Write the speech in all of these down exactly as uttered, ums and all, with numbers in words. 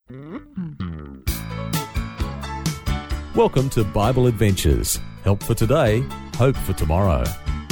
Welcome to Bible Adventures. Help for today, hope for tomorrow.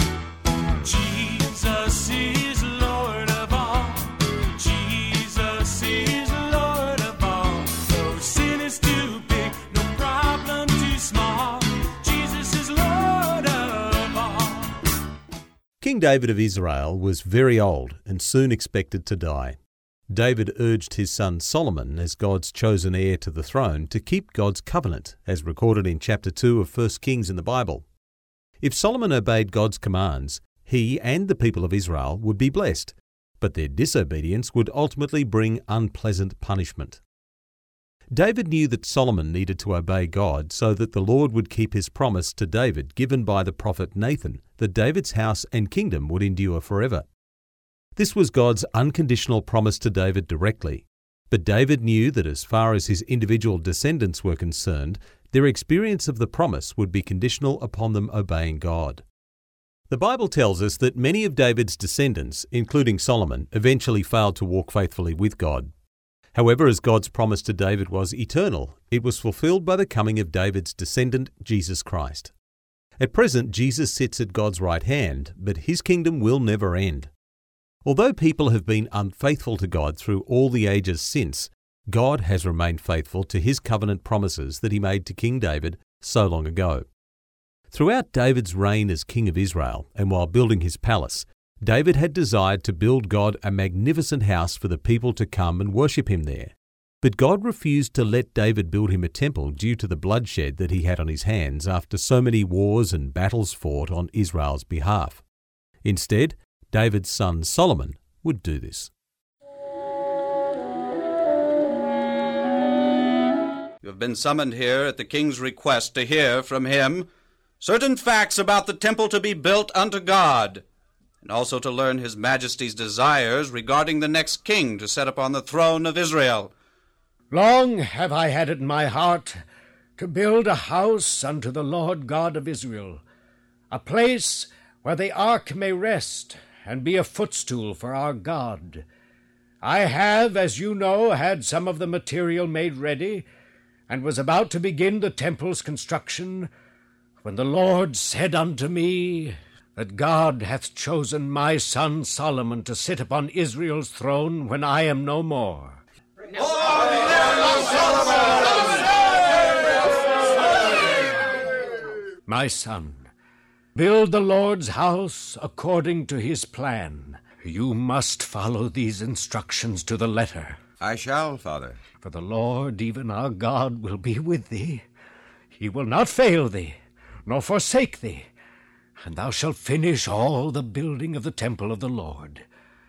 Jesus is Lord of all. Jesus is Lord of all. No sin is too big, no problem too small. Jesus is Lord of all. King David of Israel was very old and soon expected to die. David urged his son Solomon, as God's chosen heir to the throne, to keep God's covenant, as recorded in chapter two of First Kings in the Bible. If Solomon obeyed God's commands, he and the people of Israel would be blessed, but their disobedience would ultimately bring unpleasant punishment. David knew that Solomon needed to obey God so that the Lord would keep his promise to David given by the prophet Nathan, that David's house and kingdom would endure forever. This was God's unconditional promise to David directly, but David knew that as far as his individual descendants were concerned, their experience of the promise would be conditional upon them obeying God. The Bible tells us that many of David's descendants, including Solomon, eventually failed to walk faithfully with God. However, as God's promise to David was eternal, it was fulfilled by the coming of David's descendant, Jesus Christ. At present, Jesus sits at God's right hand, but his kingdom will never end. Although people have been unfaithful to God through all the ages since, God has remained faithful to his covenant promises that he made to King David so long ago. Throughout David's reign as king of Israel, and while building his palace, David had desired to build God a magnificent house for the people to come and worship him there. But God refused to let David build him a temple due to the bloodshed that he had on his hands after so many wars and battles fought on Israel's behalf. Instead, David's son Solomon would do this. You have been summoned here at the king's request to hear from him certain facts about the temple to be built unto God, and also to learn his majesty's desires regarding the next king to set upon the throne of Israel. Long have I had it in my heart to build a house unto the Lord God of Israel, a place where the ark may rest, and be a footstool for our God. I have, as you know, had some of the material made ready, and was about to begin the temple's construction, when the Lord said unto me that God hath chosen my son Solomon to sit upon Israel's throne when I am no more. My son, build the Lord's house according to his plan. You must follow these instructions to the letter. I shall, Father. For the Lord, even our God, will be with thee. He will not fail thee, nor forsake thee, and thou shalt finish all the building of the temple of the Lord.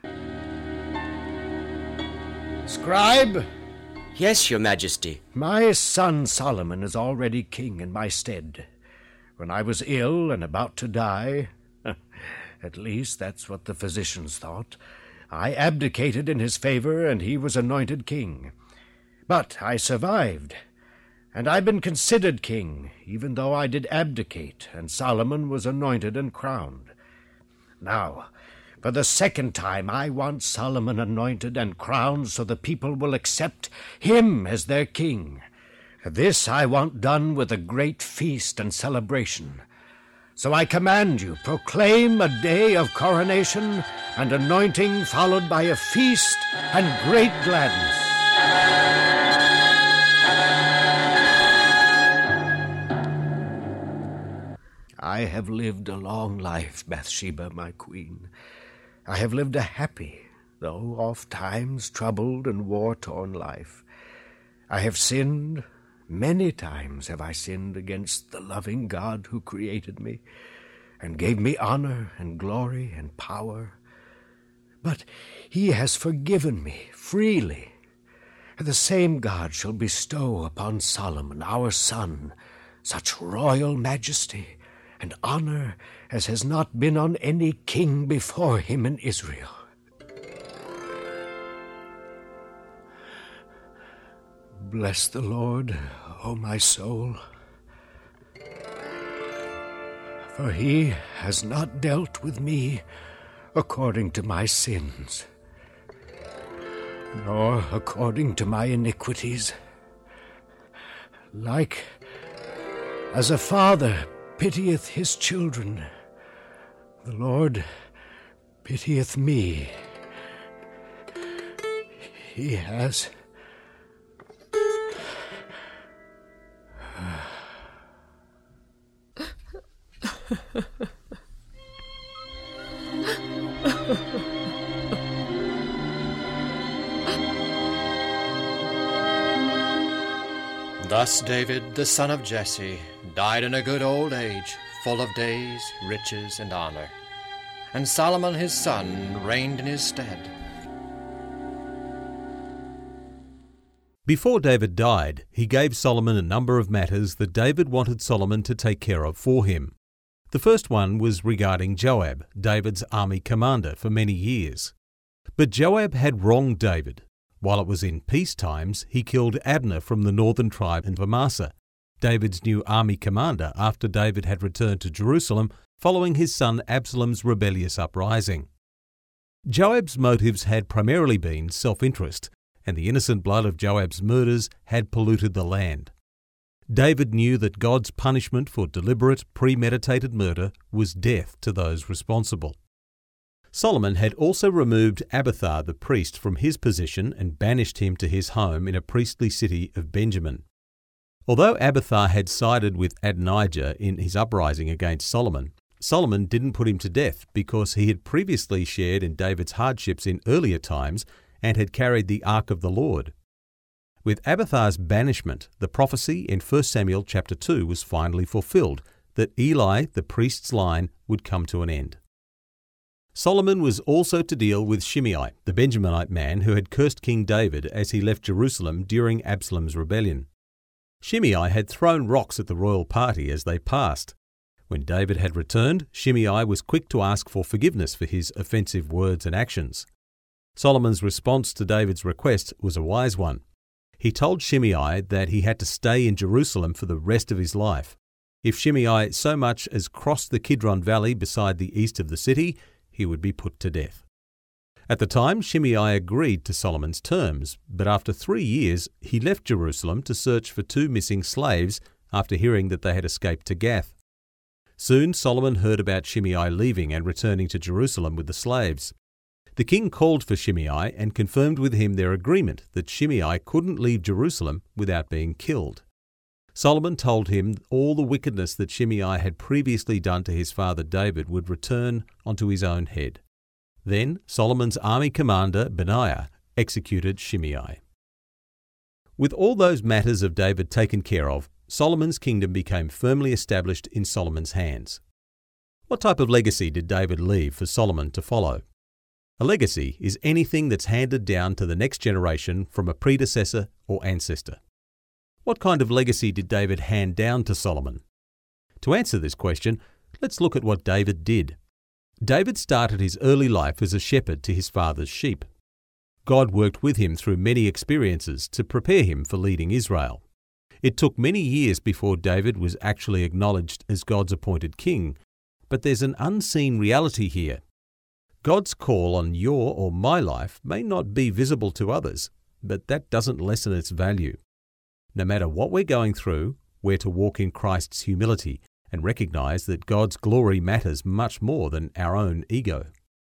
Scribe? Yes, your majesty. My son Solomon is already king in my stead. When I was ill and about to die, at least that's what the physicians thought, I abdicated in his favor and he was anointed king. But I survived, and I've been considered king, even though I did abdicate, and Solomon was anointed and crowned. Now, for the second time, I want Solomon anointed and crowned so the people will accept him as their king. This I want done with a great feast and celebration. So I command you, proclaim a day of coronation and anointing, followed by a feast and great gladness. I have lived a long life, Bathsheba, my queen. I have lived a happy, though oft times troubled and war-torn life. I have sinned. Many times have I sinned against the loving God who created me and gave me honor and glory and power. But he has forgiven me freely. The same God shall bestow upon Solomon, our son, such royal majesty and honor as has not been on any king before him in Israel. Bless the Lord, O my soul, for he has not dealt with me according to my sins, nor according to my iniquities. Like as a father pitieth his children, the Lord pitieth me. He has Thus David, the son of Jesse, died in a good old age, full of days, riches, and honor. And Solomon his son reigned in his stead. Before David died, he gave Solomon a number of matters that David wanted Solomon to take care of for him. The first one was regarding Joab, David's army commander for many years. But Joab had wronged David. While it was in peace times, he killed Abner from the northern tribe of Amasa, David's new army commander after David had returned to Jerusalem following his son Absalom's rebellious uprising. Joab's motives had primarily been self-interest, and the innocent blood of Joab's murders had polluted the land. David knew that God's punishment for deliberate, premeditated murder was death to those responsible. Solomon had also removed Abiathar the priest from his position and banished him to his home in a priestly city of Benjamin. Although Abiathar had sided with Adonijah in his uprising against Solomon, Solomon didn't put him to death because he had previously shared in David's hardships in earlier times and had carried the Ark of the Lord. With Abiathar's banishment, the prophecy in First Samuel chapter two was finally fulfilled, that Eli, the priest's line, would come to an end. Solomon was also to deal with Shimei, the Benjaminite man who had cursed King David as he left Jerusalem during Absalom's rebellion. Shimei had thrown rocks at the royal party as they passed. When David had returned, Shimei was quick to ask for forgiveness for his offensive words and actions. Solomon's response to David's request was a wise one. He told Shimei that he had to stay in Jerusalem for the rest of his life. If Shimei so much as crossed the Kidron Valley beside the east of the city, he would be put to death. At the time, Shimei agreed to Solomon's terms, but after three years he left Jerusalem to search for two missing slaves after hearing that they had escaped to Gath. Soon Solomon heard about Shimei leaving and returning to Jerusalem with the slaves. The king called for Shimei and confirmed with him their agreement that Shimei couldn't leave Jerusalem without being killed. Solomon told him all the wickedness that Shimei had previously done to his father David would return onto his own head. Then Solomon's army commander, Benaiah, executed Shimei. With all those matters of David taken care of, Solomon's kingdom became firmly established in Solomon's hands. What type of legacy did David leave for Solomon to follow? A legacy is anything that's handed down to the next generation from a predecessor or ancestor. What kind of legacy did David hand down to Solomon? To answer this question, let's look at what David did. David started his early life as a shepherd to his father's sheep. God worked with him through many experiences to prepare him for leading Israel. It took many years before David was actually acknowledged as God's appointed king, but there's an unseen reality here. God's call on your or my life may not be visible to others, but that doesn't lessen its value. No matter what we're going through, we're to walk in Christ's humility and recognize that God's glory matters much more than our own ego.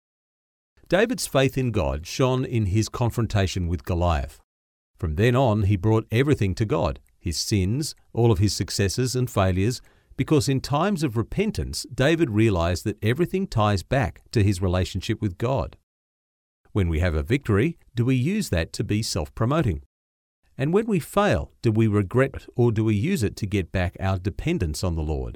David's faith in God shone in his confrontation with Goliath. From then on, he brought everything to God, his sins, all of his successes and failures, because in times of repentance, David realized that everything ties back to his relationship with God. When we have a victory, do we use that to be self-promoting? And when we fail, do we regret it or do we use it to get back our dependence on the Lord?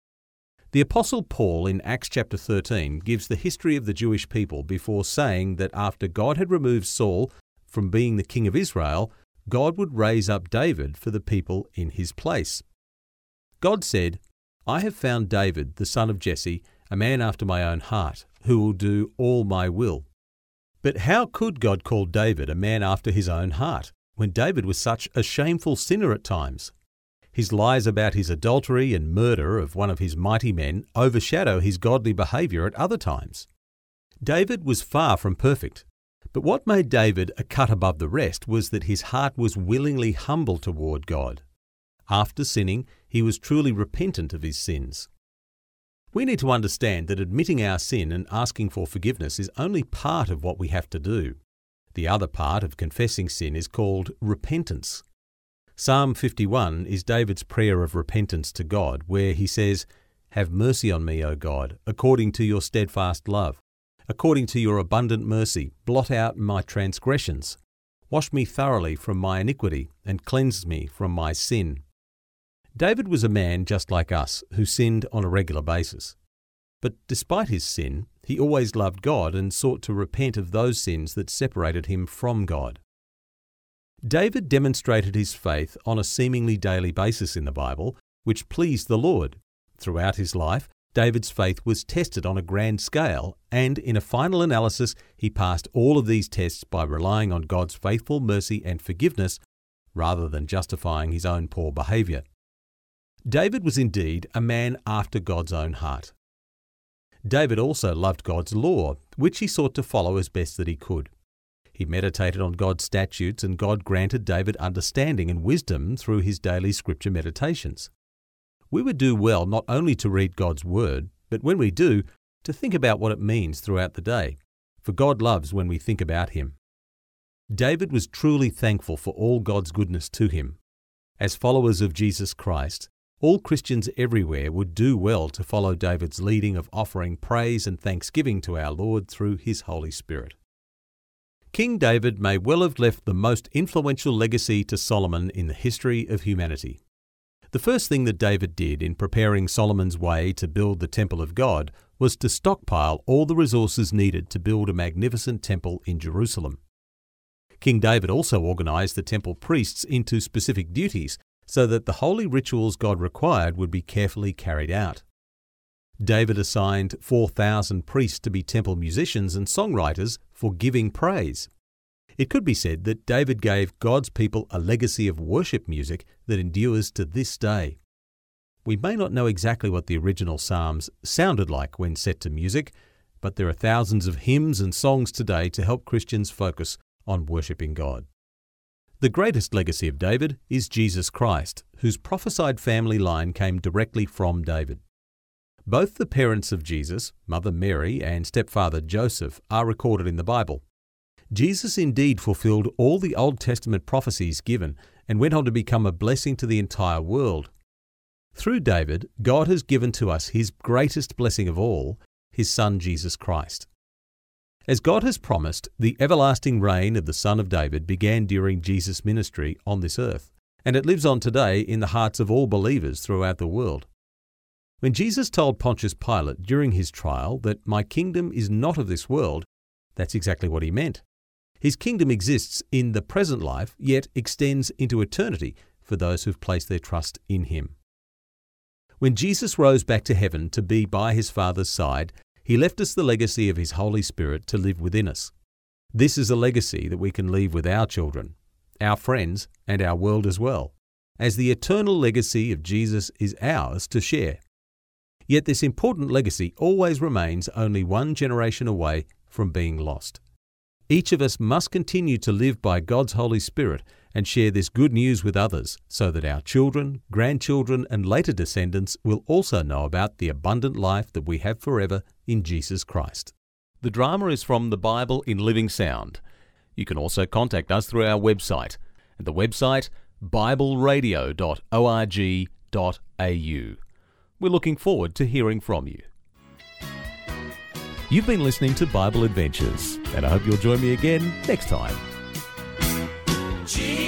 The Apostle Paul in Acts chapter thirteen gives the history of the Jewish people before saying that after God had removed Saul from being the king of Israel, God would raise up David for the people in his place. God said, "I have found David, the son of Jesse, a man after my own heart, who will do all my will." But how could God call David a man after his own heart, when David was such a shameful sinner at times? His lies about his adultery and murder of one of his mighty men overshadow his godly behaviour at other times. David was far from perfect, But what made David a cut above the rest was that his heart was willingly humble toward God. After sinning, he was truly repentant of his sins. We need to understand that admitting our sin and asking for forgiveness is only part of what we have to do. The other part of confessing sin is called repentance. Psalm fifty-one is David's prayer of repentance to God, where he says, "Have mercy on me, O God, according to your steadfast love. According to your abundant mercy, blot out my transgressions. Wash me thoroughly from my iniquity and cleanse me from my sin." David was a man just like us, who sinned on a regular basis. But despite his sin, he always loved God and sought to repent of those sins that separated him from God. David demonstrated his faith on a seemingly daily basis in the Bible, which pleased the Lord. Throughout his life, David's faith was tested on a grand scale, and in a final analysis, he passed all of these tests by relying on God's faithful mercy and forgiveness, rather than justifying his own poor behaviour. David was indeed a man after God's own heart. David also loved God's law, which he sought to follow as best that he could. He meditated on God's statutes, and God granted David understanding and wisdom through his daily scripture meditations. We would do well not only to read God's word, but when we do, to think about what it means throughout the day, for God loves when we think about him. David was truly thankful for all God's goodness to him. As followers of Jesus Christ, all Christians everywhere would do well to follow David's leading of offering praise and thanksgiving to our Lord through his Holy Spirit. King David may well have left the most influential legacy to Solomon in the history of humanity. The first thing that David did in preparing Solomon's way to build the temple of God was to stockpile all the resources needed to build a magnificent temple in Jerusalem. King David also organized the temple priests into specific duties so that the holy rituals God required would be carefully carried out. David assigned four thousand priests to be temple musicians and songwriters for giving praise. It could be said that David gave God's people a legacy of worship music that endures to this day. We may not know exactly what the original Psalms sounded like when set to music, but there are thousands of hymns and songs today to help Christians focus on worshipping God. The greatest legacy of David is Jesus Christ, whose prophesied family line came directly from David. Both the parents of Jesus, Mother Mary and stepfather Joseph, are recorded in the Bible. Jesus indeed fulfilled all the Old Testament prophecies given and went on to become a blessing to the entire world. Through David, God has given to us his greatest blessing of all, his Son Jesus Christ. As God has promised, the everlasting reign of the Son of David began during Jesus' ministry on this earth, and it lives on today in the hearts of all believers throughout the world. When Jesus told Pontius Pilate during his trial that my kingdom is not of this world, that's exactly what he meant. His kingdom exists in the present life, yet extends into eternity for those who've placed their trust in him. When Jesus rose back to heaven to be by his Father's side, he left us the legacy of his Holy Spirit to live within us. This is a legacy that we can leave with our children, our friends, and our world as well, as the eternal legacy of Jesus is ours to share. Yet this important legacy always remains only one generation away from being lost. Each of us must continue to live by God's Holy Spirit and share this good news with others so that our children, grandchildren, and later descendants will also know about the abundant life that we have forever in Jesus Christ. The drama is from the Bible in Living Sound. You can also contact us through our website, at the website bible radio dot org dot a u. We're looking forward to hearing from you. You've been listening to Bible Adventures, and I hope you'll join me again next time. Jesus.